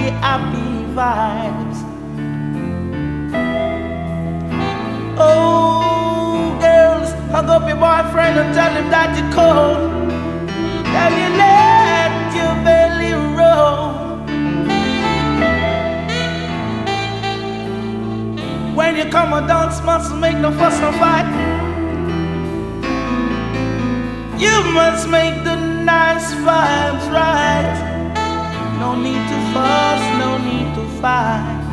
happy, happy vibes. Oh, girls, hug up your boyfriend and tell him that you're cold. Tell you let your belly roll. When you come and dance, mustn't make no fuss or fight. You must make the nice vibes right. No need to fuss, no need to fight.